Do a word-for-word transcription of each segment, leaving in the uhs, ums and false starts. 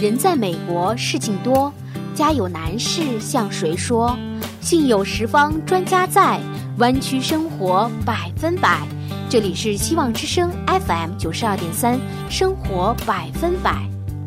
人在美国事情多，家有难事向谁说？信有十方专家在，湾区生活百分百。这里是希望之声 F M 九十二点三，生活百分百。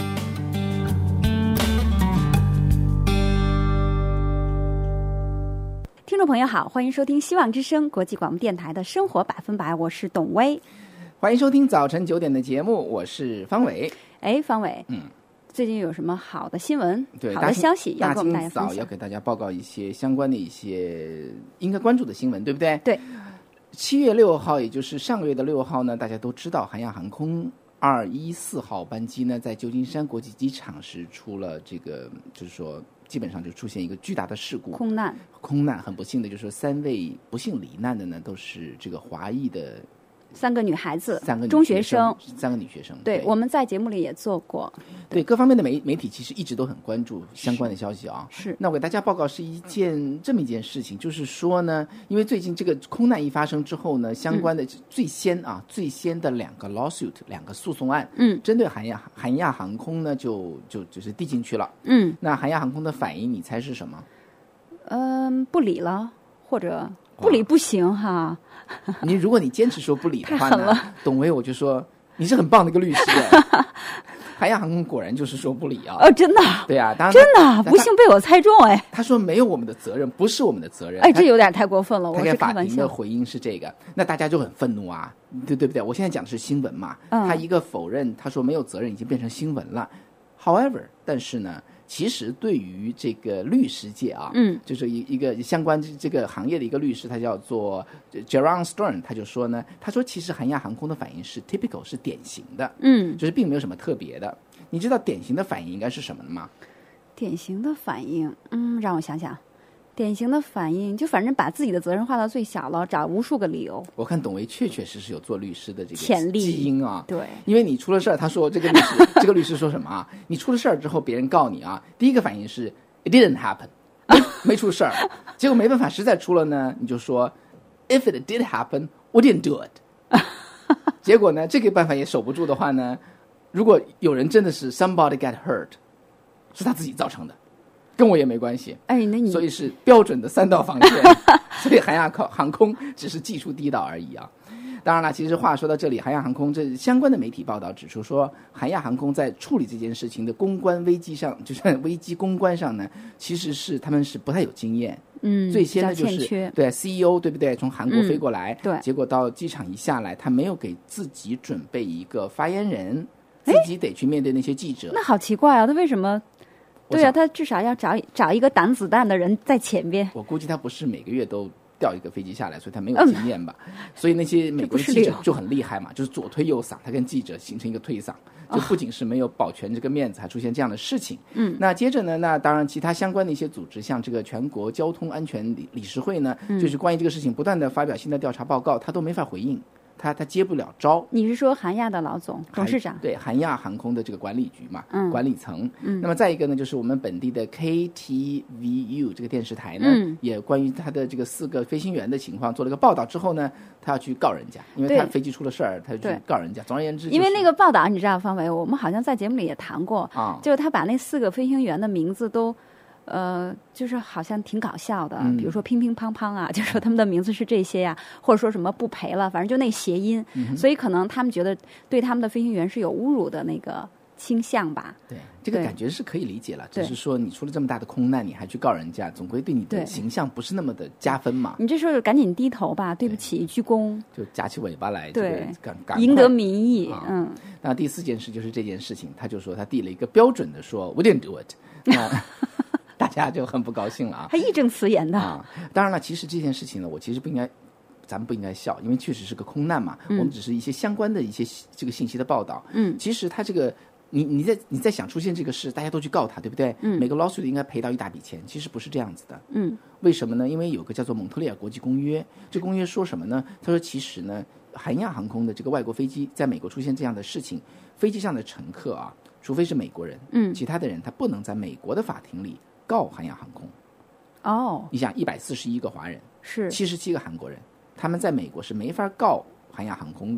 听众朋友好，欢迎收听希望之声国际广播电台的生活百分百，我是董薇。 欢迎收听早晨九点的节目，我是方伟。 哎，方伟， 嗯， 最近有什么好的新闻、 对好的消息要跟我们大家大清早分享？ 要给大家报告一些相关的一些应该关注的新闻，对不对？ 对。 七月六号，也就是上个月的六号呢，大家都知道，韩亚航空二一四号班机呢，在旧金山国际机场是出了这个，就是说，基本上就出现一个巨大的事故， 空难。 空难，很不幸的，就是说三位不幸罹难的呢，都是这个华裔的三个女孩子， 三个女中学生， 三个女学生。 对， 对我们在节目里也做过。 对各方面的媒媒体其实一直都很关注相关的消息啊。 是。 那我给大家报告是一件这么一件事情，就是说呢，因为最近这个空难一发生之后呢，相关的嗯最先啊、最先的两个 lawsuit 两个诉讼案， 嗯， 针对韩亚韩亚航空呢就就就是递进去了。 嗯， 那韩亚航空的反应，你猜是什么？ 嗯、不理了，或者不理不行哈。 你如果你坚持说不理的话呢太狠了， 董薇我就说你是很棒的一个律师哎。韩亚航空果然就是说不理啊。 哦，真的。 对啊，当然真的他不幸被我猜中哎。 他说没有我们的责任，不是我们的责任。 哎，这有点太过分了，我他给是开玩笑。 法庭的回应是这个，那大家就很愤怒啊，对对不对？我现在讲的是新闻嘛， 嗯他一个否认，他说没有责任，已经变成新闻了。However， 但是呢，其实对于这个律师界啊， 嗯， 就是一一个相关这个行业的一个律师，他叫做 Jaron Stern， 他就说呢，他说其实韩亚航空的反应是 typical， 是典型的， 嗯， 就是并没有什么特别的。你知道典型的反应应该是什么吗？ 典型的反应，嗯，让我想想，典型的反应就反正把自己的责任化到最小了，找无数个理由。 我看董薇确确实实有做律师的这个潜力基因啊， 对， 因为你出了事儿，他说这个律师这个律师说什么啊？你出了事儿之后，别人告你啊，第一个反应是 it didn't happen， 没没出事儿，结果没办法，实在出了呢，你就说 if it did happen， we didn't do it。结果呢，这个办法也守不住的话呢，如果有人真的是 somebody get hurt， 是他自己造成的，跟我也没关系。 哎，那你所以是标准的三道防线，所以韩亚航空只是技术第一道而已啊。当然了，其实话说到这里，韩亚航空这相关的媒体报道指出说，韩亚航空在处理这件事情的公关危机上，就是危机公关上呢，其实是他们是不太有经验。 嗯， 最先的就是比较欠缺对 C E O 对不对？从韩国飞过来， 嗯对结果到机场一下来，他没有给自己准备一个发言人，自己得去面对那些记者。 那好奇怪啊，他为什么？对啊， 我想他至少要找找一个挡子弹的人在前边。 我估计他不是每个月都调一个飞机下来，所以他没有经验吧。所以那些美国的记者就很厉害嘛，就是左推右搡，他跟记者形成一个推搡，就不仅是没有保全这个面子，还出现这样的事情。 嗯， 那接着呢，那当然其他相关的一些组织，像这个全国交通安全理理事会呢， 嗯就是关于这个事情不断的发表新的调查报告，他都没法回应。他他接不了招。 你是说韩亚的老总董事长？ 对，韩亚航空的这个管理局嘛， 嗯管理层。 嗯， 那么再一个呢，就是我们本地的 K T V U 这个电视台呢， 嗯也关于他的这个四个飞行员的情况做了个报道之后呢，他要去告人家，因为他对飞机出了事儿，他就去对告人家。总而言之、就是， 因为那个报道你知道，方伟，我们好像在节目里也谈过， 啊， 就是他把那四个飞行员的名字都。呃，就是好像挺搞笑的， 嗯比如说乒乒乓乓啊，就说他们的名字是这些呀、或者说什么不赔了，反正就那谐音， 嗯所以可能他们觉得对他们的飞行员是有侮辱的那个倾向吧。 对，这个对感觉是可以理解了，只对是说你出了这么大的空难，你还去告人家，总归对你的对形象不是那么的加分嘛， 你这时候赶紧低头吧，对不起，鞠躬， 就夹起尾巴来，这个对赶赶快赢得民意。 啊嗯， 那第四件事就是这件事情，他就说他递了一个标准的说 we didn't do it， 那大家就很不高兴了啊。 还义正辞严的。 啊，当然了，其实这件事情呢，我其实不应该，咱们不应该笑，因为确实是个空难嘛。 嗯我们只是一些相关的一些这个信息的报道。 嗯， 其实他这个，你你在你在想出现这个事，大家都去告他，对不对？ 嗯每个 lawsuit 应该赔到一大笔钱，其实不是这样子的。 嗯为什么呢？因为有个叫做蒙特利尔国际公约，这公约说什么呢？他说，其实呢，韩亚航空的这个外国飞机在美国出现这样的事情，飞机上的乘客啊，除非是美国人， 嗯， 其他的人他不能在美国的法庭里告韩亚航空。 哦， 你想，一百四十一个华人， 是七十七个韩国人，他们在美国是没法告韩亚航空的。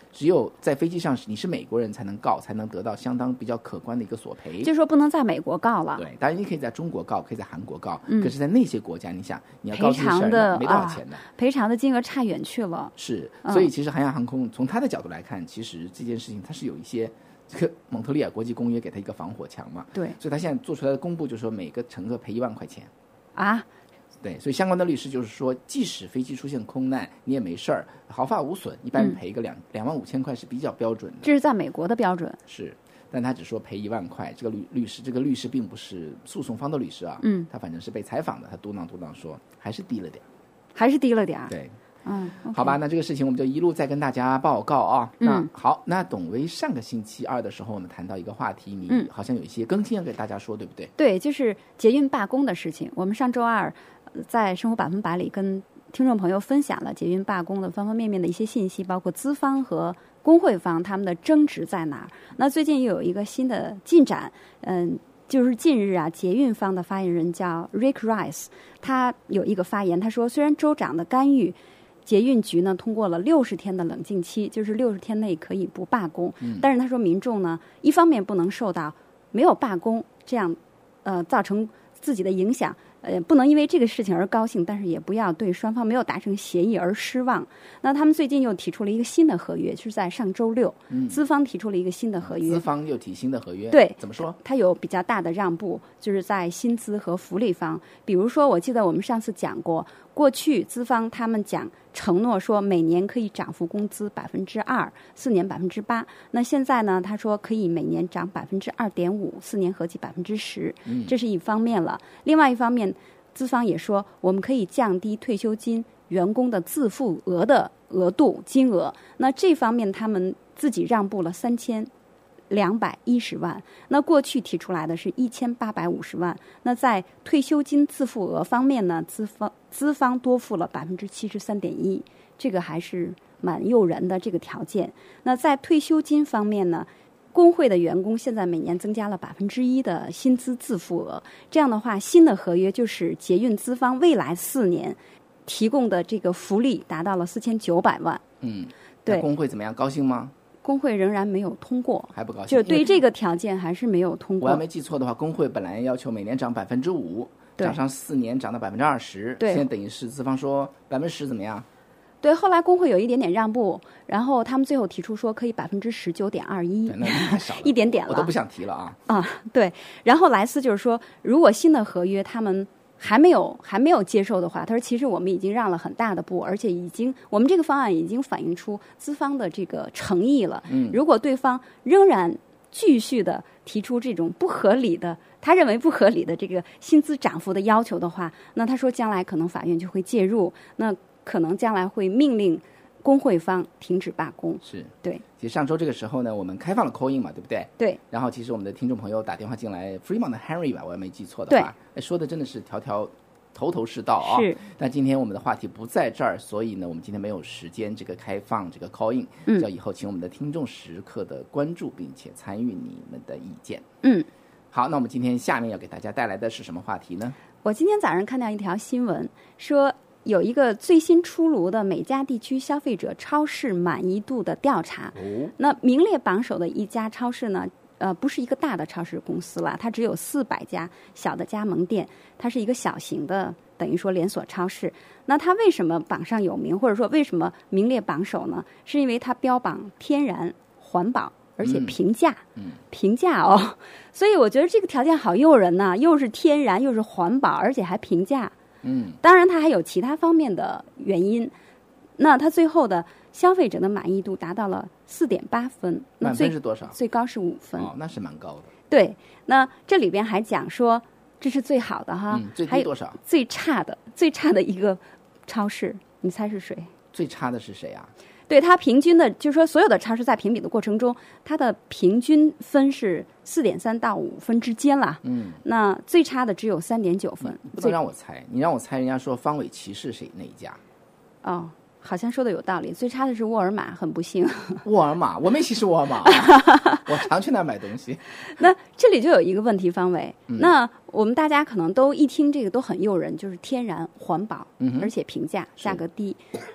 只有在飞机上你是美国人才能告，才能得到相当比较可观的一个索赔。 就说不能在美国告了。 对，当然你可以在中国告，可以在韩国告， 嗯、 可是在那些国家，你想你要告这事儿没多少钱的、啊， 赔偿的金额差远去了。 是，所以其实韩亚航空从他的角度来看，其实这件事情它是有一些。这个蒙特利尔国际公约给他一个防火墙嘛， 对， 所以他现在做出来的公布就是说每个乘客赔一万块钱啊， 对，所以相关的律师就是说，即使飞机出现空难，你也没事儿，毫发无损，一般赔个两两万五千块是比较标准的。 这是在美国的标准。 是，但他只说赔一万块。这个律律师，这个律师并不是诉讼方的律师啊， 嗯， 他反正是被采访的，他嘟囔嘟囔说还是低了点， 还是低了点， 对。 嗯， okay. 好吧，那这个事情我们就一路再跟大家报告啊。 嗯、 那好，那董薇上个星期二的时候，我们谈到一个话题，你好像有一些更新要给大家说，对不对？ 对，就是捷运罢工的事情。我们上周二在生活百分百里跟听众朋友分享了捷运罢工的方方面面的一些信息，包括资方和工会方他们的争执在哪儿。那最近又有一个新的进展，嗯。就是近日啊，捷运方的发言人叫 Rick Rice， 他有一个发言，他说，虽然州长的干预，捷运局呢通过了六十天的冷静期，就是六十天内可以不罢工， 嗯、 但是他说民众呢，一方面不能受到没有罢工这样，呃，造成自己的影响。呃，不能因为这个事情而高兴，但是也不要对双方没有达成协议而失望。那他们最近又提出了一个新的合约，就是在上周六， 嗯、 资方提出了一个新的合约。 资方又提新的合约， 对， 怎么说？ 它有比较大的让步，就是在薪资和福利方。比如说，我记得我们上次讲过，过去资方他们讲承诺说每年可以涨幅工资百分之二，四年百分之八。那现在呢，他说可以每年涨百分之二点五，四年合计百分之十，这是一方面了。另外一方面，资方也说我们可以降低退休金员工的自付额的额度金额。那这方面他们自己让步了三千两百一十万，那过去提出来的是一千八百五十万。那在退休金自付额方面呢，资方资方多付了百分之七十三点一，这个还是蛮诱人的这个条件。那在退休金方面呢，工会的员工现在每年增加了百分之一的薪资自付额，这样的话，新的合约就是捷运资方未来四年提供的这个福利达到了四千九百万。 嗯， 对， 工会怎么样？高兴吗？ 工会仍然没有通过， 还不高兴， 就对这个条件还是没有通过。 我要没记错的话，工会本来要求每年涨百分之五，涨上四年涨到百分之二十，现在等于是资方说百分之十怎么样？ 对，后来工会有一点点让步，然后他们最后提出说可以百分之十九点二一， 那太少了， 一点点了， 我都不想提了啊。 啊，对。然后莱斯就是说，如果新的合约他们还没有还没有接受的话，他说其实我们已经让了很大的步，而且已经我们这个方案已经反映出资方的这个诚意了。 嗯， 如果对方仍然继续的提出这种不合理的，他认为不合理的这个薪资涨幅的要求的话，那他说将来可能法院就会介入，那可能将来会命令工会方停止罢工。 是， 对。 其实上周这个时候呢，我们开放了 call in 嘛，对不对？ 对。然后其实我们的听众朋友打电话进来 ，Fremont 的 Henry 吧，我也没记错的话，哎，说的真的是条条头头是道啊。 是。 但今天我们的话题不在这儿，所以呢，我们今天没有时间这个开放这个 call in， 嗯， 叫以后请我们的听众时刻的关注，并且参与你们的意见。 嗯。 好，那我们今天下面要给大家带来的是什么话题呢？ 我今天早上看到一条新闻，说有一个最新出炉的每家地区消费者超市满意度的调查。 哦， 那名列榜首的一家超市呢，呃，不是一个大的超市公司了，它只有四百家小的加盟店，它是一个小型的，等于说连锁超市。那它为什么榜上有名，或者说为什么名列榜首呢？是因为它标榜天然、环保，而且平价， 嗯， 平价哦。所以我觉得这个条件好诱人呐，又是天然，又是环保，而且还平价。 嗯， 当然它还有其他方面的原因。那它最后的消费者的满意度达到了四点八分， 满分是多少？ 最高是五分。 哦，那是蛮高的。 对，那这里边还讲说这是最好的哈， 嗯，最低多少？ 最差的，最差的一个超市，你猜是谁？ 最差的是谁啊？ 对，它平均的，就是说所有的超市在评比的过程中，它的平均分是四点三到五分之间啦。 嗯， 那最差的只有三点九分。 不能让我猜，你让我猜，人家说方伟奇是谁哪一家？ 哦，好像说的有道理。最差的是沃尔玛，很不幸。 沃尔玛，我没歧视沃尔玛，我常去那儿买东西。 那这里就有一个问题，方伟、 嗯， 那我们大家可能都一听这个都很诱人，就是天然、环保， 嗯、 而且平价，价格低。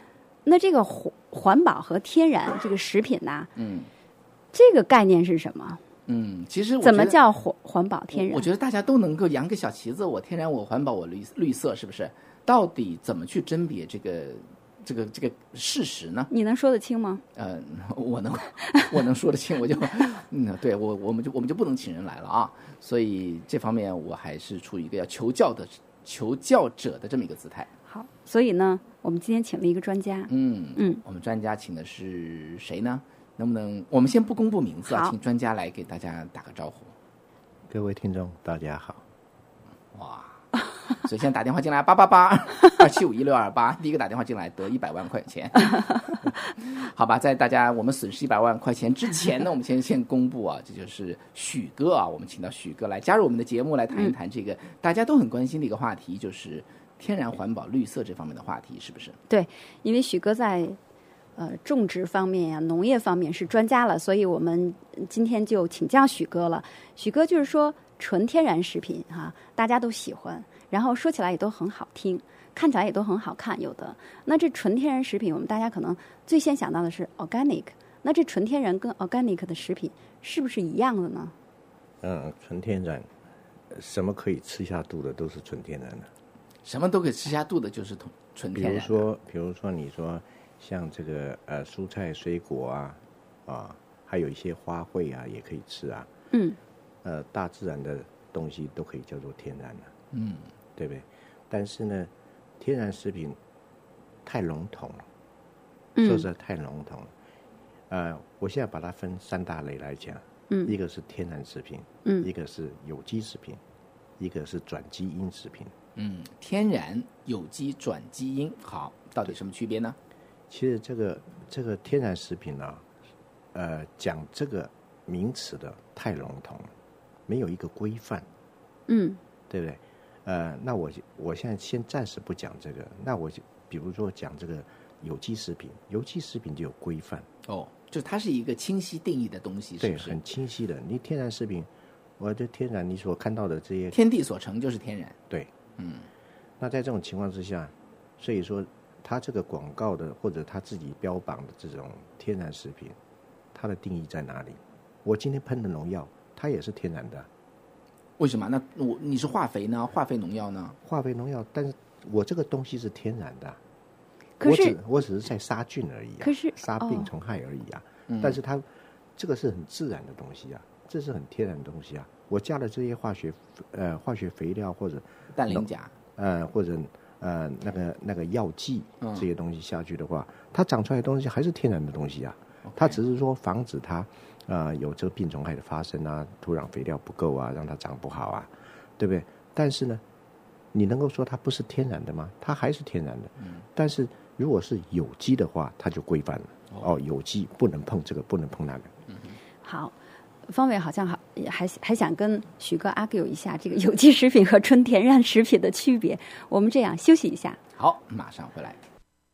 那这个环环保和天然这个食品呐， 嗯， 这个概念是什么？ 嗯，其实我怎么叫环环保天然？ 我？我觉得大家都能够扬个小旗子，我天然，我环保，我绿绿色，是不是？到底怎么去甄别这个这个这个事实呢？ 你能说得清吗？ 呃，我能我能说得清，我就嗯，对我我们就我们就不能请人来了啊。所以这方面我还是处于一个要求教的求教者的这么一个姿态。 好，所以呢，我们今天请了一个专家。 嗯嗯， 我们专家请的是谁呢？能不能我们先不公布名字啊， 好请专家来给大家打个招呼。 各位听众，大家好。 哇，所以现在打电话进来八八八二七五一六二八，第一个打电话进来得一百万块钱。好吧，在大家我们损失一百万块钱之前呢，我们先先公布啊，这就是许哥啊，我们请到许哥来加入我们的节目，来谈一谈这个大家都很关心的一个话题，就是天然环保绿色这方面的话题，是不是？ 对，因为许哥在呃种植方面呀、农业方面是专家了，所以我们今天就请教许哥了。许哥就是说纯天然食品哈、啊，大家都喜欢，然后说起来也都很好听，看起来也都很好看，有的。那这纯天然食品，我们大家可能最先想到的是 organic， 那这纯天然跟 organic 的食品是不是一样的呢？ 嗯，纯天然，什么可以吃下肚的都是纯天然的。 什么都可以吃下肚的，就是纯比天然的。 如说，比如说你说像这个呃蔬菜水果啊啊，还有一些花卉啊也可以吃啊。 嗯。 呃，大自然的东西都可以叫做天然的。 嗯， 对不对？但是呢，天然食品太笼统了， 嗯说实在太笼统了。呃，我现在把它分三大类来讲。 嗯。 一个是天然食品。 嗯。 一个是有机食品，一个是转基因食品。 嗯，天然、有机、转基因，好，到底什么区别呢？ 其实这个这个天然食品呢、啊，呃，讲这个名词的太笼统了，没有一个规范， 嗯， 对不对？呃，那我我现在先暂时不讲这个，那我就比如说讲这个有机食品，有机食品就有规范哦，就它是一个清晰定义的东西，是不是？ 对，很清晰的。你天然食品，我的天然你所看到的这些， 天地所成就是天然， 对。 嗯， 那在这种情况之下，所以说它这个广告的或者他自己标榜的这种天然食品，它的定义在哪里？我今天喷的农药，它也是天然的。 为什么？那我你是化肥呢？化肥农药呢？ 化肥农药，但是我这个东西是天然的， 可是我只我只是在杀菌而已、啊， 可是杀病哦虫害而已啊。 嗯、 但是它这个是很自然的东西啊，这是很天然的东西啊。我加了这些化学呃化学肥料或者氮磷钾， 呃或者呃那个那个药剂嗯这些东西下去的话，它长出来的东西还是天然的东西啊。 Okay. 它只是说防止它呃有这个病虫害的发生啊，土壤肥料不够啊，让它长不好啊，对不对？但是呢，你能够说它不是天然的吗？它还是天然的。 嗯。 但是如果是有机的话，它就规范了。哦，有机不能碰这个，不能碰那个。 嗯。 好。方伟好像好还还想跟许哥 argue 一下这个有机食品和纯天然食品的区别。我们这样休息一下。 好，马上回来。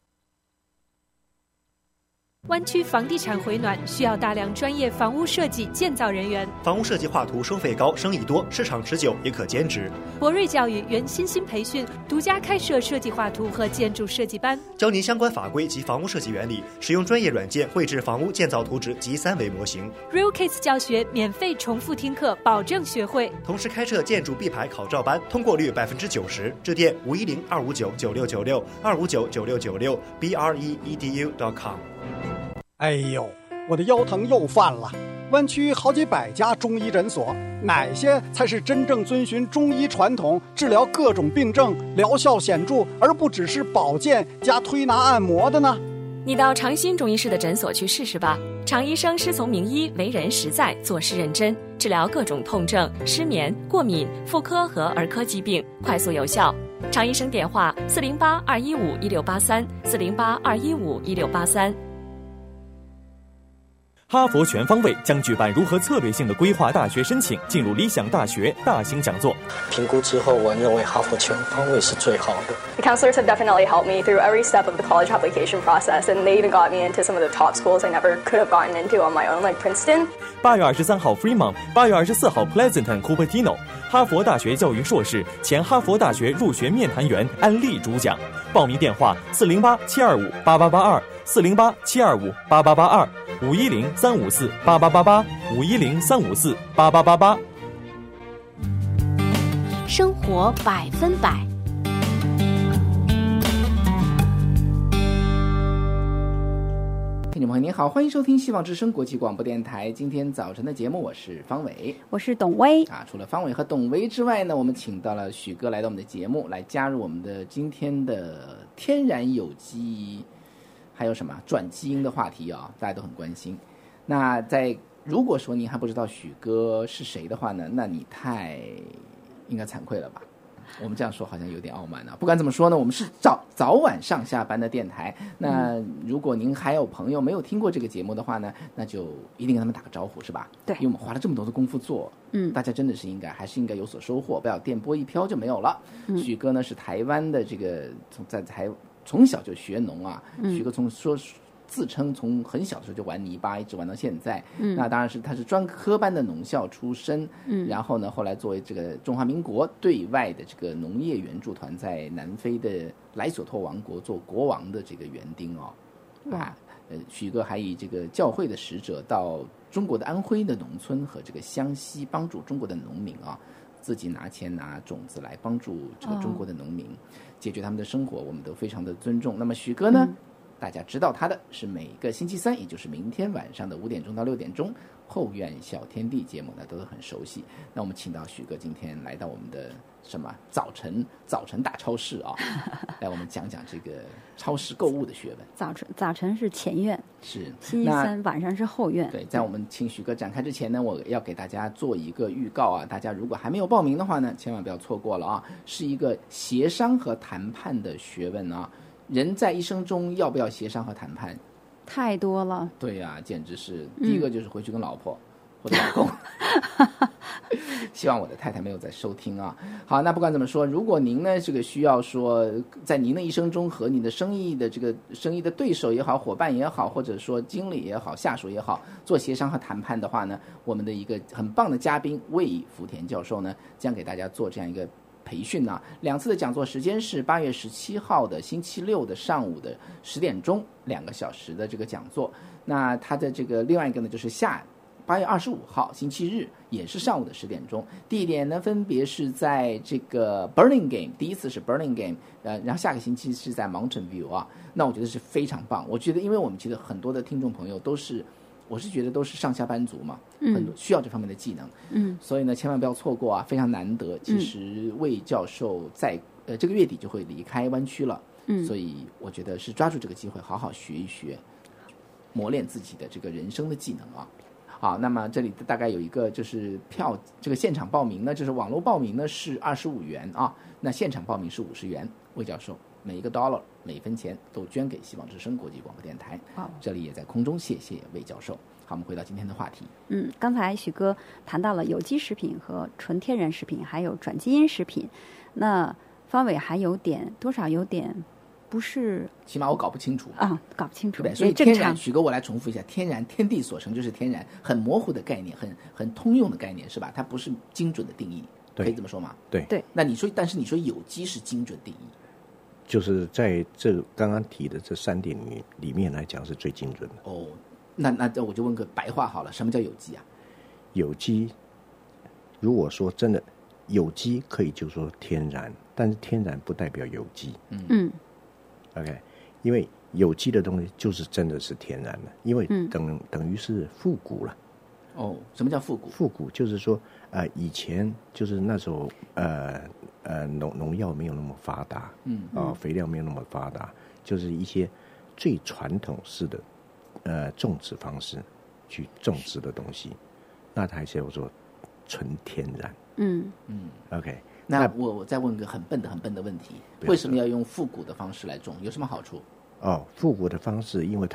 湾区房地产回暖需要大量专业房屋设计建造人员， 房屋设计画图收费高，生意多，市场持久，也可兼职。 博瑞教育原新兴培训独家开设设计画图和建筑设计班， 教您相关法规及房屋设计原理，使用专业软件绘制房屋建造图纸及三维模型。 Real Case 教学免费重复听课，保证学会。 同时开设建筑 B 牌考照班，通过率百分之九十。致电五一零二五九九六九六二五九九六九六 b r e e d u dot com。 哎呦，我的腰疼又犯了。湾区好几百家中医诊所，哪些才是真正遵循中医传统治疗各种病症、疗效显著，而不只是保健加推拿按摩的呢？ 你到长鑫中医师的诊所去试试吧。常医生师从名医，为人实在，做事认真，治疗各种痛症、失眠、过敏、妇科和儿科疾病，快速有效。常医生电话：四零八二一五一六八三，四零八二一五一六八三。 哈佛全方位将举办如何策略性的规划大学申请进入理想大学大型讲座。 评估之后，我认为哈佛全方位是最好的。 The counselors have definitely helped me through every step of the college application process, and they even got me into some of the top schools I never could have gotten into on my own, like Princeton. 八月二十三号 Fremont， 八月二十四号 Pleasanton Cupertino， 哈佛大学教育硕士、前哈佛大学入学面谈员安利主讲。报名电话：四零八七二五八八八二，四零八七二五八八八二，五一零三五四八八八八，五一零三五四八八八八。 生活百分百。 听众朋友您好，欢迎收听希望之声国际广播电台。今天早晨的节目，我是方伟， 我是董薇啊。除了方伟和董薇之外呢，我们请到了许哥来到我们的节目，来加入我们的今天的天然有机，还有什么转基因的话题啊，大家都很关心。那在如果说您还不知道许哥是谁的话呢，那你太应该惭愧了吧？我们这样说好像有点傲慢啊。不管怎么说呢，我们是早早晚上下班的电台。那如果您还有朋友没有听过这个节目的话呢，那就一定跟他们打个招呼，是吧？ 对， 因为我们花了这么多的功夫做， 嗯， 大家真的是应该还是应该有所收获，不要电波一飘就没有了。 嗯、 许哥呢是台湾的这个从在台从小就学农啊， 嗯、 许哥从说。自称从很小的时候就玩泥巴，一直玩到现在。 嗯， 那当然是他是专科班的农校出身。 嗯，然后呢，后来作为这个中华民国对外的这个农业援助团，在南非的莱索托王国做国王的这个园丁哦。啊，呃，许哥还以这个教会的使者到中国的安徽的农村和这个湘西，帮助中国的农民啊，自己拿钱拿种子来帮助这个中国的农民，哦、解决他们的生活，我们都非常的尊重。那么许哥呢？嗯，大家知道他的是每个星期三，也就是明天晚上的五点钟到六点钟，后院小天地节目呢都很熟悉。那我们请到许哥今天来到我们的什么早晨早晨大超市啊，来我们讲讲这个超市购物的学问。 早晨早晨是前院， 是星期三晚上是后院。 对，在我们请许哥展开之前呢，我要给大家做一个预告啊，大家如果还没有报名的话呢，千万不要错过了啊，是一个协商和谈判的学问啊。人在一生中要不要协商和谈判？ 太多了。 对呀、啊，简直是。第一个就是回去跟老婆、嗯、或者老公。希望我的太太没有在收听啊。好，那不管怎么说，如果您呢这个需要说，在您的一生中和你的生意的这个生意的对手也好、伙伴也好，或者说经理也好、下属也好，做协商和谈判的话呢，我们的一个很棒的嘉宾魏福田教授呢，将给大家做这样一个培训呢、啊，两次的讲座时间是八月十七号的星期六的上午的十点钟，两个小时的这个讲座。那它的这个另外一个呢，就是下八月二十五号星期日，也是上午的十点钟。地点呢，分别是在这个 Burlingame， 第一次是 Burlingame， 呃，然后下个星期是在 Mountain View 啊。那我觉得是非常棒。我觉得，因为我们其实很多的听众朋友都是。我是觉得都是上下班族嘛， 嗯、 很多需要这方面的技能， 嗯， 所以呢，千万不要错过啊，非常难得。其实魏教授在呃这个月底就会离开湾区了， 嗯， 所以我觉得是抓住这个机会，好好学一学，磨练自己的这个人生的技能啊。好，那么这里大概有一个就是票，这个现场报名呢，就是网络报名呢是二十五元啊，那现场报名是五十元。魏教授每一个 dollar 每分钱都捐给希望之声国际广播电台。 好， 这里也在空中谢谢魏教授。好，我们回到今天的话题。 嗯，刚才许哥谈到了有机食品和纯天然食品，还有转基因食品。那方伟还有点多少有点不是， 起码我搞不清楚啊，搞不清楚。 对，所以天然，许哥，我来重复一下，天然天地所成就是天然，很模糊的概念，很很通用的概念，是吧？它不是精准的定义，可以这么说吗？ 对对。 那你说，但是你说有机是精准定义， 就是在这刚刚提的这三点里里面来讲是最精准的。 哦，那那我就问个白话好了，什么叫有机啊？ 有机，如果说真的有机，可以就说天然，但是天然不代表有机。 嗯嗯。 OK， 因为有机的东西就是真的是天然的，因为等、嗯、等于是复古了。 哦，什么叫复古？ 复古就是说，呃，以前就是那时候，呃呃，农农药没有那么发达， 嗯啊、呃，肥料没有那么发达，就是一些最传统式的呃种植方式去种植的东西，那它还是叫做纯天然。 嗯嗯 ，OK。 那我我再问个很笨的很笨的问题，为什么要用复古的方式来种？有什么好处？ 哦，复古的方式，因为它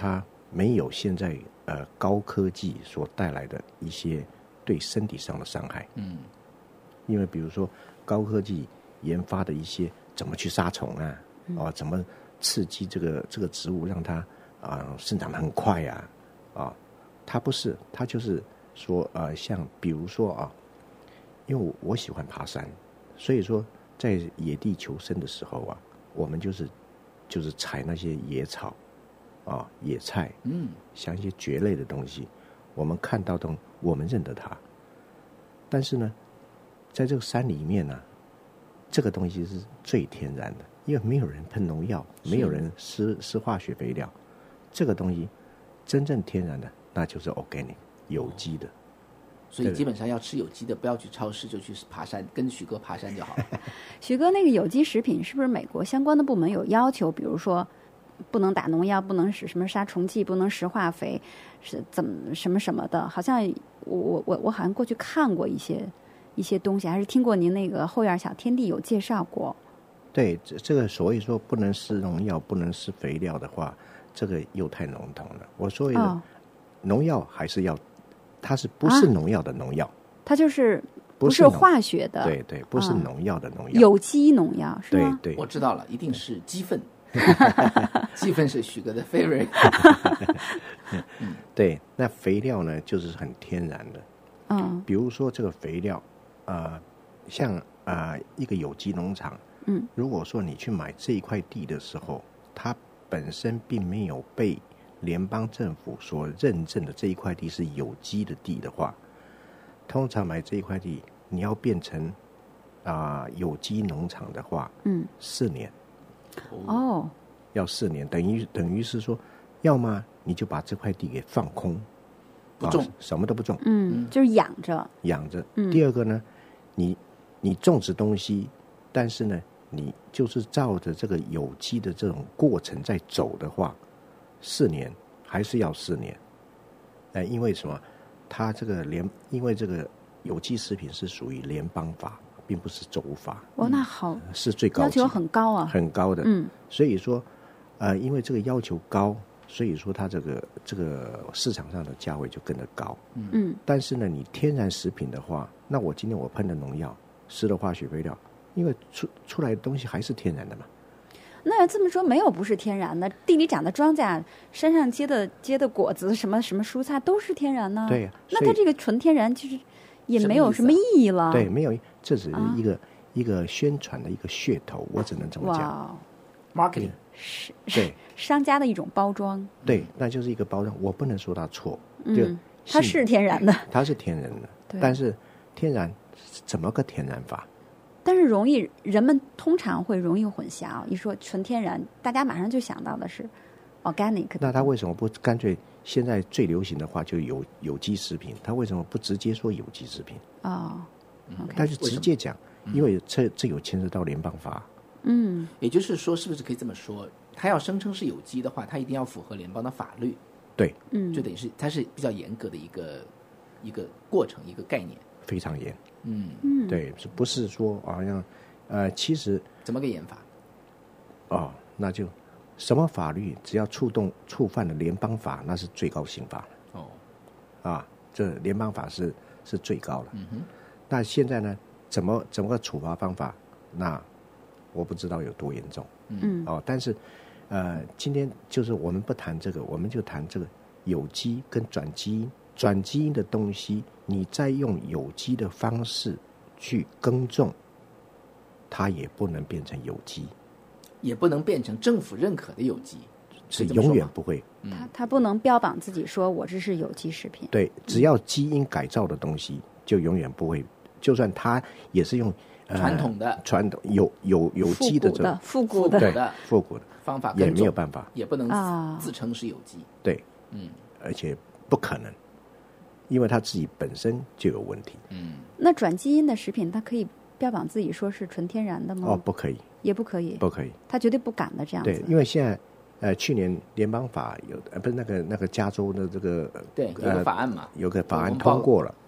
没有现在呃高科技所带来的一些对身体上的伤害。 嗯， 因为比如说高科技研发的一些怎么去杀虫啊， 嗯、 啊，怎么刺激这个这个植物让它啊、呃、生长得很快啊，啊，它不是，它就是说呃，像比如说啊，因为我我喜欢爬山，所以说在野地求生的时候啊，我们就是就是采那些野草啊、野菜， 嗯， 像一些蕨类的东西，我们看到的我们认得它，但是呢，在这个山里面呢、啊，这个东西是最天然的，因为没有人喷农药，没有人施施化学肥料，这个东西真正天然的那就是 organic 有机的。 所以基本上要吃有机的，不要去超市，就去爬山，跟许哥爬山就好了。 许哥，那个有机食品是不是美国相关的部门有要求？比如说，不能打农药，不能使什么杀虫剂，不能施化肥，是怎么什么什么的？好像我我我我好像过去看过一些一些东西，还是听过您那个后院小天地有介绍过。 对，这这个所谓说不能施农药、不能施肥料的话，这个又太笼统了。我所谓的、哦、农药还是要。它是不是农药的农药？啊、 它就是不是化学的， 对对，不是农药的农药， 啊、有机农药是吗？对对， 我知道了，一定是鸡粪。鸡粪是许哥的 favorite。 嗯、对，那肥料呢，就是很天然的。 嗯， 比如说这个肥料，呃，像啊、呃、一个有机农场， 嗯， 如果说你去买这一块地的时候，它本身并没有被联邦政府所认证的这一块地是有机的地的话，通常买这一块地，你要变成啊、呃、有机农场的话， 嗯， 四年， 哦， 要四年，等于等于是说，要么你就把这块地给放空， 不种、 啊，什么都不种， 嗯，就是养着， 养着。 嗯、 第二个呢，你你种植东西，但是呢，你就是照着这个有机的这种过程在走的话。四年还是要四年，呃，因为什么？它这个联，因为这个有机食品是属于联邦法，并不是州法。 哦，那好， 是最高要求很高啊， 很高的。 嗯， 所以说，呃，因为这个要求高，所以说它这个这个市场上的价位就跟着高。 嗯， 但是呢，你天然食品的话，那我今天我喷的农药、施的化学肥料，因为出出来的东西还是天然的嘛。 那这么说，没有不是天然的，地里长的庄稼，山上结的结的果子，什么什么蔬菜都是天然呢。 对呀、啊， 那它这个纯天然其实也没有什么意义了。 对，没有，这只是一个、啊、一个宣传的一个噱头，我只能这么讲。 marketing 是对商家的一种包装。 对，那就是一个包装，我不能说它错。 嗯，它是天然的， 它是天然的，但是天然怎么个天然法？ 但是容易，人们通常会容易混淆。一说纯天然，大家马上就想到的是 organic。 那他为什么不干脆现在最流行的话就有有机食品？他为什么不直接说有机食品？ 哦， 他就直接讲，因为这这有牵涉到联邦法。 嗯， 也就是说，是不是可以这么说？他要声称是有机的话，他一定要符合联邦的法律。 对， 嗯， 就等于是它是比较严格的一个一个过程，一个概念。 非常严。 嗯嗯， 对，是不是说好像呃，其实怎么个严法？ 哦，那就什么法律只要触动触犯了联邦法，那是最高刑法了。 哦， 啊，这联邦法是是最高了。 嗯哼。 那现在呢，怎么怎么个处罚方法？那我不知道有多严重。 嗯。 哦，但是呃，今天就是我们不谈这个，我们就谈这个有机跟转基因。转基因的东西，你再用有机的方式去耕种，它也不能变成有机， 也不能变成政府认可的有机， 是永远不会。 它它不能标榜自己说我这是有机食品。 对，只要基因改造的东西，就永远不会。就算它也是用、呃、 传统的、 传统有有有机的这种复古的、 复古的、 复古的方法， 也没有办法， 也不能啊自称是有机。 对， 嗯， 而且不可能。因为它自己本身就有问题。 嗯， 那转基因的食品，它可以标榜自己说是纯天然的吗？ 哦，不可以， 也不可以， 不可以， 他绝对不敢的这样子。 对，因为现在呃，去年联邦法有呃不是那个那个加州的这个对有个法案嘛、 呃，有个法案通过了，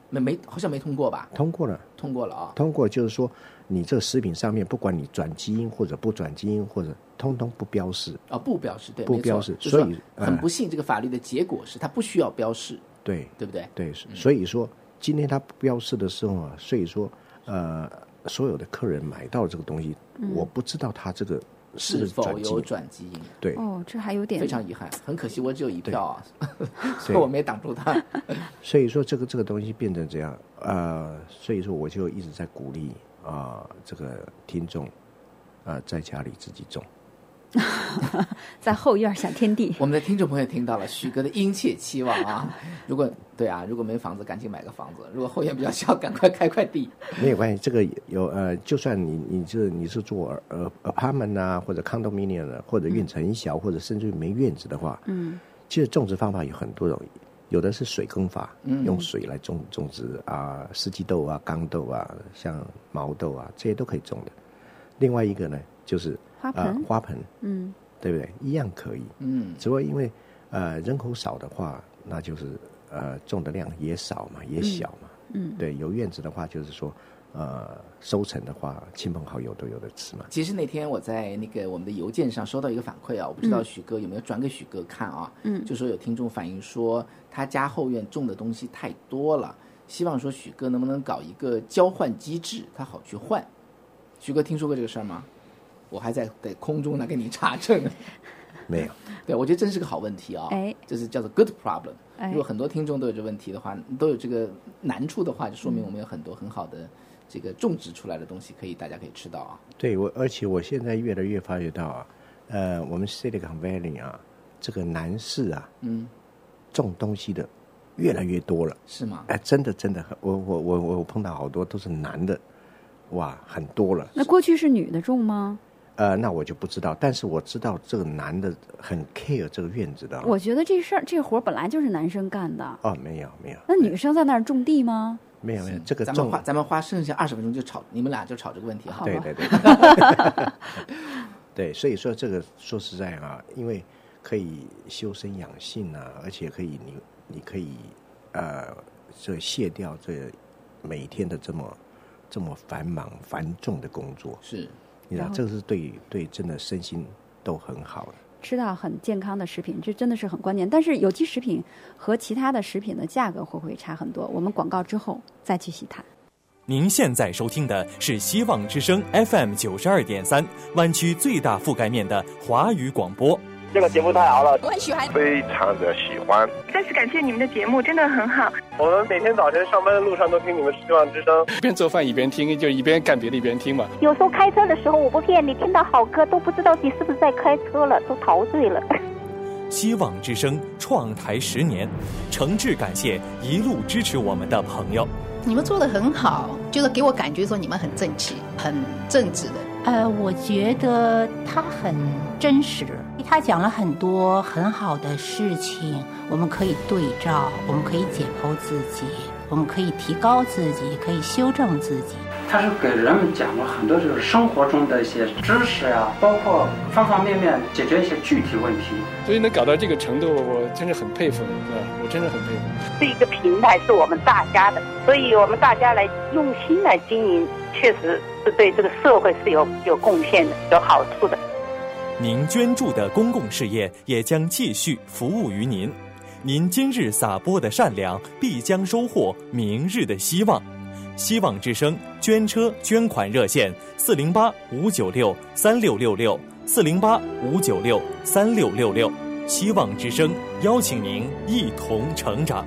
没没好像没通过吧？ 通过了， 通过了啊！ 通过就是说，你这个食品上面，不管你转基因或者不转基因，或者通通不标示啊、哦，不标示，对， 不标示， 所以很不幸，这个法律的结果是它不需要标示， 对， 对不对？ 对，所以说今天它不标示的时候啊，所以说呃，所有的客人买到这个东西， 嗯、 我不知道他这个。 是否有转基因？ 对， 哦，这还有点非常遗憾，很可惜，我只有一票啊，所以我没挡住他。 所以说，这个这个东西变成这样，呃，所以说我就一直在鼓励啊、呃，这个听众啊、呃，在家里自己种， 在后院享天地。 我们的听众朋友听到了许哥的殷切期望啊！如果对啊，如果没房子，赶紧买个房子；如果后院比较小，赶快开块地。 没有关系，这个有呃，就算你你是你是做呃 apartment 啊，或者 condominium 啊，或者院子很小，嗯、或者甚至于没院子的话， 嗯， 其实种植方法有很多种，有的是水耕法， 嗯、 用水来种种植啊，四季豆啊、豇豆啊、像毛豆啊，这些都可以种的。另外一个呢，就是花盆、 呃、花盆， 嗯， 对不对？一样可以， 嗯， 只不过因为呃人口少的话，那就是呃种的量也少嘛，也小嘛， 嗯， 对，有院子的话，就是说呃收成的话，亲朋好友都有的吃嘛。 其实那天我在那个我们的邮件上收到一个反馈啊，我不知道许哥有没有转给许哥看啊， 嗯， 就说有听众反映说他家后院种的东西太多了，希望说许哥能不能搞一个交换机制，他好去换。许哥听说过这个事儿吗？我还在在空中呢跟你查证。 没有。 对，我觉得真是个好问题啊、哦， 哎， 这是叫做 good problem。 哎， 如果很多听众都有这个问题的话，都有这个难处的话，就说明我们有很多很好的这个种植出来的东西，可以大家可以吃到啊。 对，我而且我现在越来越发觉到啊，呃，我们 Silicon Valley 啊，这个男士啊， 嗯， 种东西的越来越多了。 是吗？ 哎，真的真的，我我我我碰到好多都是男的。哇，很多了。 那过去是女的种吗？ 呃，那我就不知道，但是我知道这个男的很 care 这个院子的。 我觉得这事儿这活本来就是男生干的。 哦，没有没有。 那女生在那儿种地吗？ 没有没有，这个咱们花咱们花剩下二十分钟就吵，你们俩就吵这个问题啊。 对对对。对，所以说这个说实在啊，因为可以修身养性啊，而且可以你你可以呃，这卸掉这每天的这么。这么繁忙繁重的工作， 是， 你知道这个是对对真的身心都很好的。 吃到很健康的食品，这真的是很关键。但是有机食品和其他的食品的价格会不会差很多？我们广告之后再继续谈。 您现在收听的是希望之声 F M 九十二点三，湾区最大覆盖面的华语广播。 这个节目太好了， 我很喜欢， 非常的喜欢。 再次感谢你们的节目，真的很好。 我们每天早晨上班的路上都听你们希望之声， 一边做饭一边听，就一边干别的一边听嘛。 有时候开车的时候，我不骗你，听到好歌都不知道你是不是在开车了，都陶醉了。 希望之声创台十年，诚挚感谢一路支持我们的朋友。 你们做得很好，就是给我感觉说你们很正气、很正直的。 呃，我觉得他很真实，他讲了很多很好的事情，我们可以对照，我们可以解剖自己，我们可以提高自己，可以修正自己。 他是给人们讲了很多就是生活中的一些知识啊，包括方方面面解决一些具体问题。 所以能搞到这个程度，我真是很佩服，是吧？我真的很佩服。 这个平台是我们大家的，所以我们大家来用心来经营，确实是对这个社会是有有贡献的、有好处的。 您捐助的公共事业也将继续服务于您。您今日撒播的善良，必将收获明日的希望。希望之声捐车捐款热线：四零八五九六三六六六，四零八五九六三六六六。希望之声邀请您一同成长。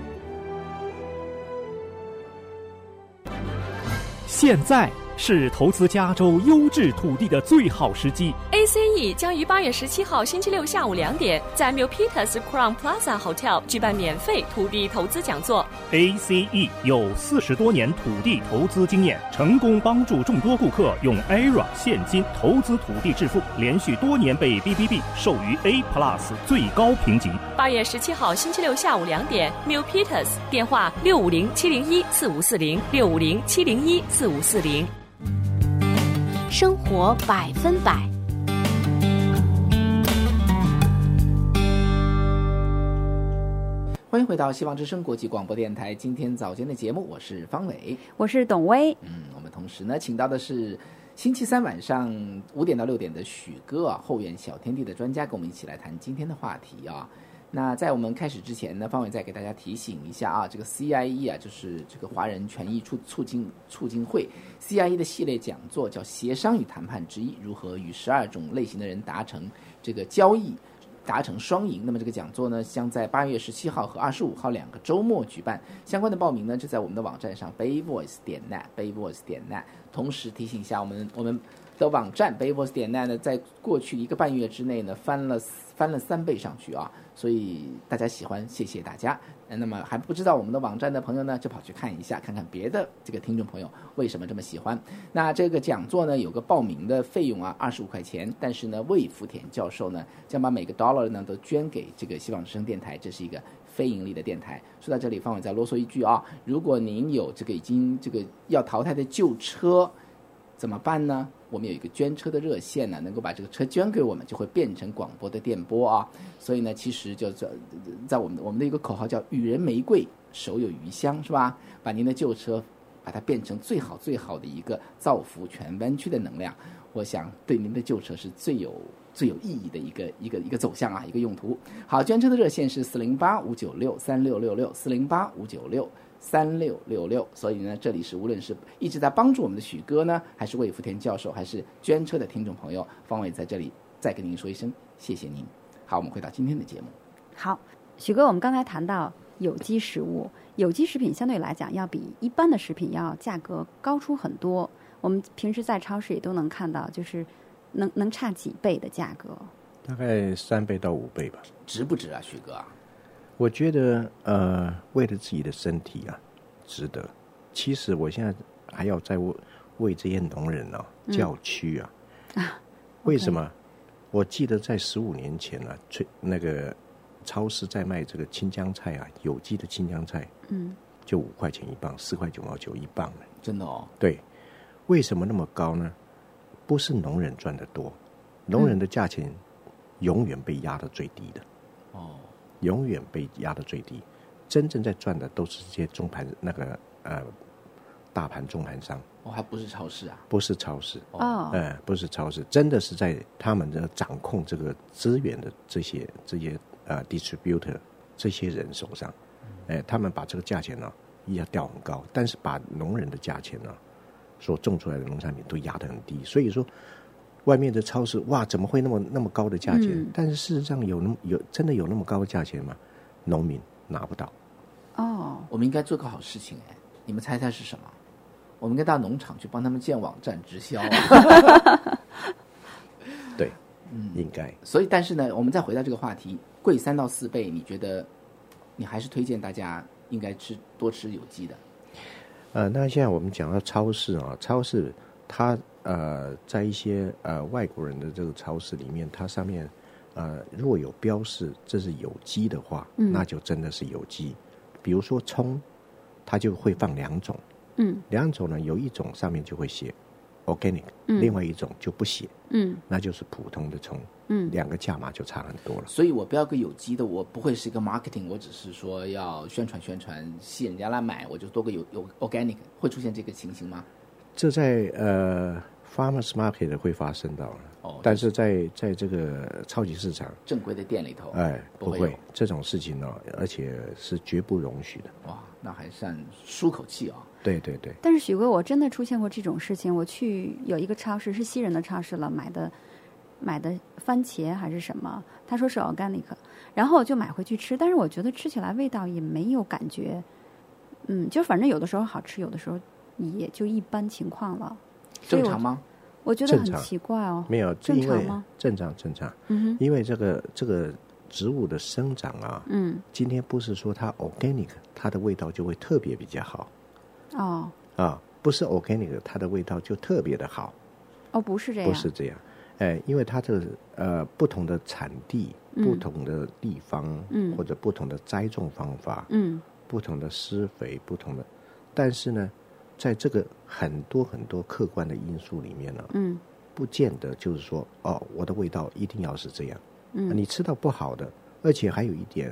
现在是投资加州优质土地的最好时机。 A C E 将于八月十七号星期六下午两点，在 Milpitas Crown Plaza Hotel 举办免费土地投资讲座。 A C E 有四十多年土地投资经验，成功帮助众多顾客用 A R A 现金投资土地致富，连续多年被 B B B 授予 A Plus 最高评级。 八月十七号星期六下午两点 ，Milpitas 电话六五零七零一四五四零六五零七零一四五四零。 生活百分百。 欢迎回到希望之声国际广播电台，今天早间的节目，我是方伟， 我是董薇。 嗯，我们同时呢，请到的是星期三晚上五点到六点的许哥啊，后院小天地的专家，跟我们一起来谈今天的话题啊。那在我们开始之前呢，方伟再给大家提醒一下啊，这个 C I E 啊，就是这个华人权益促促进促进会 C I E 的系列讲座叫协商与谈判之一，如何与十二种类型的人达成这个交易。达成双赢。那么这个讲座呢，将在八月十七号和二十五号两个周末举办。相关的报名呢，就在我们的网站上 bay voice 点 net bay voice 点 net。同时提醒一下，我们我们的网站 bay voice 点 net 呢，在过去一个半月之内呢，翻了翻了三倍上去啊，所以大家喜欢，谢谢大家。那么还不知道我们的网站的朋友呢，就跑去看一下，看看别的这个听众朋友为什么这么喜欢。那这个讲座呢，有个报名的费用啊，二十五块钱，但是呢，魏福田教授呢，将把每个 dollar 呢都捐给这个希望之声电台，这是一个非盈利的电台。说到这里，方伟再啰嗦一句啊，如果您有这个已经这个要淘汰的旧车，怎么办呢？我们有一个捐车的热线呢，能够把这个车捐给我们，就会变成广播的电波啊。所以呢，其实就在在我们我们的一个口号叫"与人玫瑰，手有余香"，是吧？把您的旧车，把它变成最好最好的一个造福全湾区的能量，我想对您的旧车是最有最有意义的一个一个一个走向啊，一个用途。好，捐车的热线是四零八五九六三六六六四零八五九六。三六六六，所以呢，这里是无论是一直在帮助我们的许哥呢，还是魏福田教授，还是捐车的听众朋友，方伟在这里再跟您说一声谢谢您。好，我们回到今天的节目。 好，许哥，我们刚才谈到有机食物，有机食品相对来讲要比一般的食品要价格高出很多。我们平时在超市也都能看到，就是能能差几倍的价格， 大概三倍到五倍吧。 值不值啊，许哥？ 我觉得呃，为了自己的身体啊，值得。其实我现在还要再为为这些农人啊叫屈啊。嗯、啊为什么？ Okay. 我记得在十五年前啊，那个超市在卖这个青江菜啊，有机的青江菜，嗯，就五块钱一磅，四块九毛九一磅呢。 真的哦？ 对。为什么那么高呢？不是农人赚得多，农人的价钱永远被压到最低的。哦。永远被压到最低，真正在赚的都是这些中盘那个呃大盘中盘商。 哦，还不是超市啊？ 不是超市哦，呃，不是超市，真的是在他们的掌控这个资源的这些这些呃 distributor 这些人手上，哎、呃，他们把这个价钱呢要调很高，但是把农人的价钱呢所种出来的农产品都压得很低，所以说。外面的超市哇，怎么会那么那么高的价钱？嗯、但是事实上有那么有真的有那么高的价钱吗？农民拿不到。 哦，我们应该做个好事情哎，你们猜猜是什么？我们应该到农场去帮他们建网站直销啊。 对，嗯，应该。 所以，但是呢，我们再回到这个话题，贵三到四倍，你觉得你还是推荐大家应该吃多吃有机的？ 呃，那现在我们讲到超市啊，超市它。呃，在一些呃外国人的这个超市里面，它上面呃若有标示这是有机的话，嗯、那就真的是有机。比如说葱，它就会放两种，嗯，两种呢有一种上面就会写 organic，嗯、另外一种就不写，嗯，那就是普通的葱，嗯，两个价码就差很多了。 所以我标个有机的，我不会是一个 marketing， 我只是说要宣传宣传，吸引人家来买，我就多个有有 organic， 会出现这个情形吗？ 这在呃 farmers market 会发生到，哦，但是在在这个超级市场正规的店里头， 哎， 不会, 不会这种事情呢，而且是绝不容许的。 哇，那还算舒口气啊！ 对对对。 但是许哥，我真的出现过这种事情。我去有一个超市是西人的超市了，买的买的番茄还是什么，他说是 organic， 然后我就买回去吃，但是我觉得吃起来味道也没有感觉，嗯，就反正有的时候好吃，有的时候。也就一般情况了， 正常吗？ 我觉得很奇怪哦。 没有正常吗？ 正常正常。嗯哼，因为这个这个植物的生长啊，嗯，今天不是说它 organic， 它的味道就会特别比较好。哦。啊，不是 organic， 它的味道就特别的好。 哦，不是这样。 不是这样，哎，因为它的呃不同的产地、嗯、不同的地方，嗯，或者不同的栽种方法，嗯，不同的施肥，不同的，但是呢。在这个很多很多客观的因素里面呢，嗯，不见得就是说，哦，我的味道一定要是这样，嗯，你吃到不好的，而且还有一点，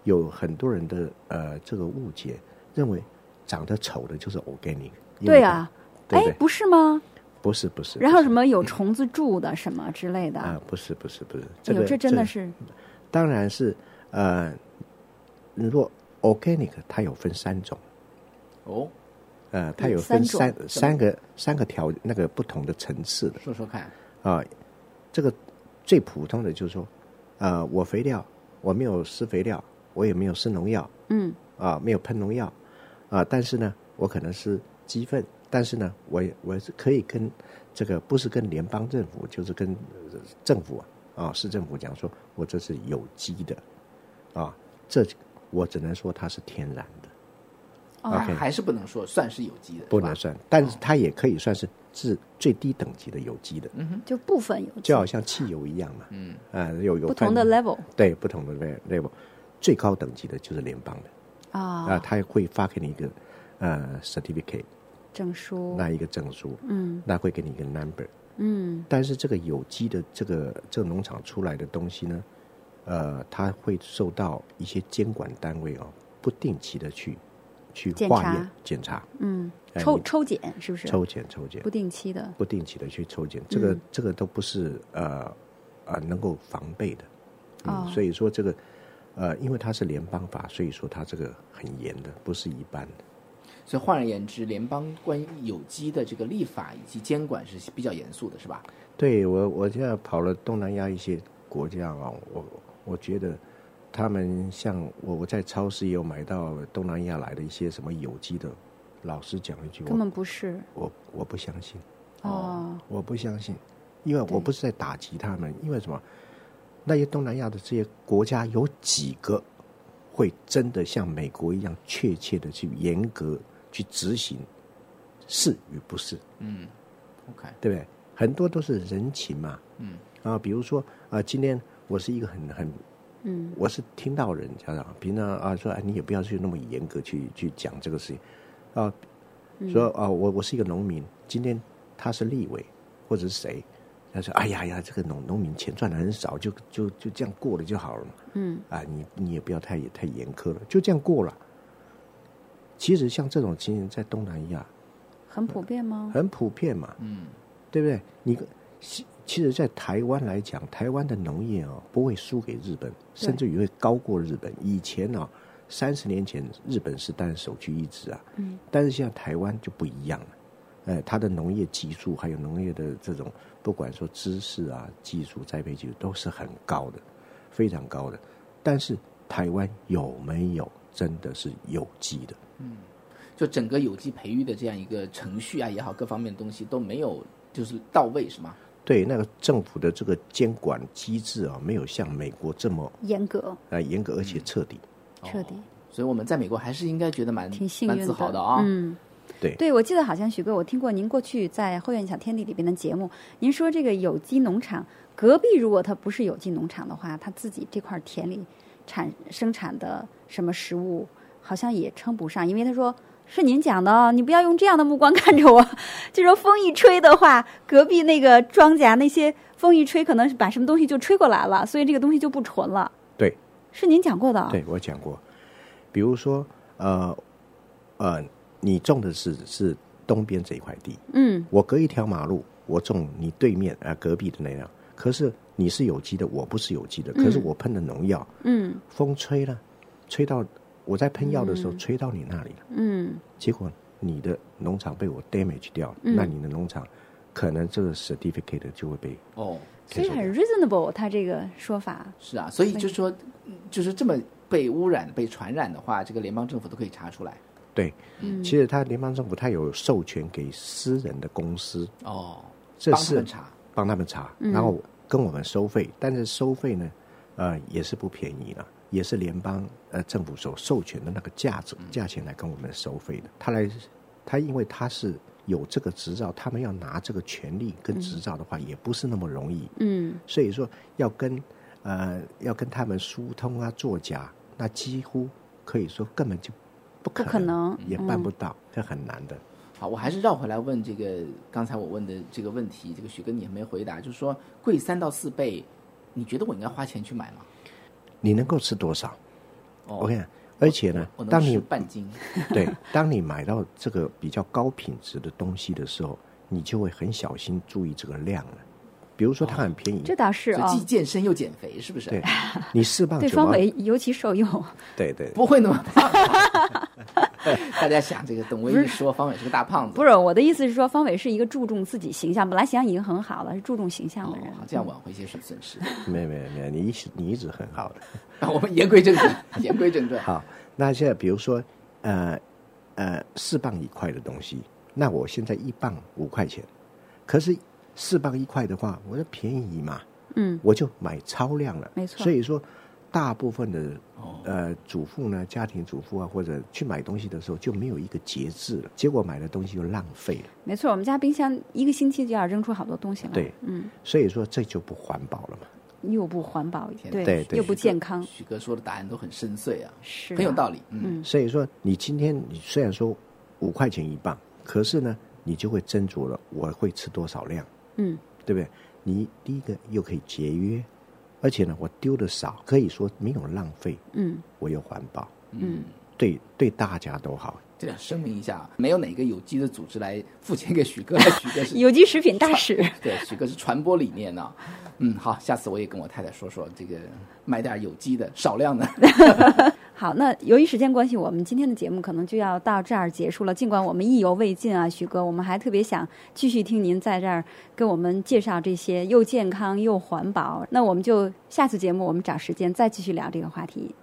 有很多人的呃这个误解，认为长得丑的就是 organic。 对啊， 对不对？ 哎，不是吗？ 不是不是。 然后什么有虫子住的什么之类的啊、呃？不是不是不是，这个、 哎、这真的是， 当然是呃，如果 organic 它有分三种哦。 呃，它有分三三个三个条那个不同的层次的， 说说看啊、呃。这个最普通的就是说，呃，我肥料我没有施肥料，我也没有施农药， 嗯， 啊、呃，没有喷农药，啊、呃，但是呢，我可能是鸡粪，但是呢，我我是可以跟这个不是跟联邦政府，就是跟政府啊、呃，市政府讲说，我这是有机的，啊、呃，这我只能说它是天然的。 哦、okay, 还是不能说算是有机的， 不能算，但是它也可以算是是最低等级的有机的， 嗯哼， 就部分有机， 就好像汽油一样嘛， 嗯， 啊、呃，有有不同的 level， 对，不同的 level， 最高等级的就是联邦的啊， 啊，它会发给你一个呃 certificate 证书， 那一个证书， 嗯， 那会给你一个 number， 嗯， 但是这个有机的这个这个农场出来的东西呢，呃，它会受到一些监管单位哦，不定期的去。去化验检查， 嗯，抽抽检是不是？ 抽检抽检， 不定期的， 不定期的去抽检，这个、 嗯、 这个都不是呃呃能够防备的，嗯， 哦、 所以说这个呃，因为它是联邦法，所以说它这个很严的，不是一般的。 所以换而言之，联邦关于有机的这个立法以及监管是比较严肃的，是吧？ 对，我我现在跑了东南亚一些国家啊，我我觉得。他们像我，我在超市也有买到东南亚来的一些什么有机的，老实讲一句， 根本不是， 我我不相信， 哦， 我不相信，因为我不是在打击他们，因为什么？那些东南亚的这些国家有几个会真的像美国一样确切的去严格去执行是与不是？ 嗯 ，OK， 对不对？很多都是人情嘛， 嗯啊，比如说啊、呃，今天我是一个很很。 嗯， 我是听到人家讲，平常啊说，哎，你也不要去那么严格去去讲这个事情，啊，说啊，我我是一个农民，今天他是立委或者是谁，他说，哎呀呀，这个农农民钱赚的很少，就就就这样过了就好了嘛， 嗯， 啊，你你也不要太太严苛了，就这样过了。其实像这种情形在东南亚很普遍吗？ 很普遍嘛， 嗯， 对不对？你。其实，在台湾来讲，台湾的农业哦不会输给日本，甚至于会高过日本。以前哦，三十年前日本是当然首屈一指啊， 嗯， 但是现在台湾就不一样了，呃，它的农业技术还有农业的这种，不管说知识啊、技术、栽培技术都是很高的，非常高的。但是台湾有没有真的是有机的？ 嗯，就整个有机培育的这样一个程序啊也好，各方面的东西都没有就是到位，是吗？ 对，那个政府的这个监管机制啊，没有像美国这么严格， 呃，严格而且彻底， 嗯、彻底。 所以我们在美国还是应该觉得蛮挺幸运的， 蛮自豪的啊。 嗯， 对对，我记得好像许哥，我听过您过去在后院小天地里边的节目，您说这个有机农场隔壁如果它不是有机农场的话，他自己这块田里产生产的什么食物好像也称不上，因为他说。是您讲的哦，你不要用这样的目光看着我。就说风一吹的话，隔壁那个庄稼那些风一吹，可能是把什么东西就吹过来了，所以这个东西就不纯了。 对， 是您讲过的。 对，我讲过。比如说，呃呃，你种的是是东边这一块地， 嗯， 我隔一条马路，我种你对面啊、呃、隔壁的那样，可是你是有机的，我不是有机的，可是我喷的农药， 嗯， 风吹了，吹到。我在喷药的时候吹到你那里了， 嗯， 结果你的农场被我 damage 掉， 嗯、 那你的农场可能这个 certificate 就会被哦， 所以很 reasonable， 他这个说法是啊，所以就是说，就是这么被污染、被传染的话，这个联邦政府都可以查出来。 对， 嗯， 其实他联邦政府他有授权给私人的公司哦， 这是帮他们查， 帮他们查， 嗯、 然后跟我们收费，但是收费呢，呃，也是不便宜了。也是联邦呃政府所授权的那个价值价钱来跟我们收费的。他来，他因为他是有这个执照，他们要拿这个权利跟执照的话，嗯、也不是那么容易。 嗯， 所以说要跟呃要跟他们疏通啊作假，那几乎可以说根本就不可能， 不可能也办不到，这、嗯、很难的。 好，我还是绕回来问这个刚才我问的这个问题，这个许哥你还没回答，就是说贵三到四倍，你觉得我应该花钱去买吗？ 你能够吃多少？ 哦 OK， 而且呢， 我能当你吃半斤， 对，当你买到这个比较高品质的东西的时候，你就会很小心注意这个量了。比如说它很便宜， 这倒是啊， 既健身又减肥，是不是？ 对，你四磅对九毛方伟尤其受用。 对对， 不会那么胖。大家想，这个董威一说方伟是个大胖子， 不是我的意思是说，方伟是一个注重自己形象，本来形象已经很好了，是注重形象的人， 哦、这样挽回一些损失。 没有没有没有，你一直你一直很好的。 我们言归正传，言归正传。 好，那现在比如说，呃呃，四磅一块的东西，那我现在一磅五块钱，可是四磅一块的话，我说便宜嘛， 嗯， 我就买超量了， 没错。 所以说，大部分的呃主妇呢，家庭主妇啊，或者去买东西的时候就没有一个节制了，结果买的东西就浪费了。 没错，我们家冰箱一个星期就要扔出好多东西了。 对， 嗯， 所以说这就不环保了嘛。 又不环保，对对对， 又不健康。 许哥说的答案都很深邃啊， 是、啊、 很有道理。 嗯， 所以说你今天你虽然说五块钱一磅，可是呢，你就会斟酌了，我会吃多少量， 嗯， 对不对？你第一个又可以节约，而且呢，我丢的少，可以说没有浪费， 嗯， 我又环保， 嗯， 对对，大家都好。 这样声明一下，没有哪个有机的组织来付钱给许哥，许哥是有机食品大使， 对，许哥是传播理念呢、啊。嗯，好，下次我也跟我太太说说，这个买点有机的，少量的。 好，那由于时间关系，我们今天的节目可能就要到这儿结束了。尽管我们意犹未尽啊，许哥，我们还特别想继续听您在这儿跟我们介绍这些又健康又环保。那我们就下次节目我们找时间再继续聊这个话题。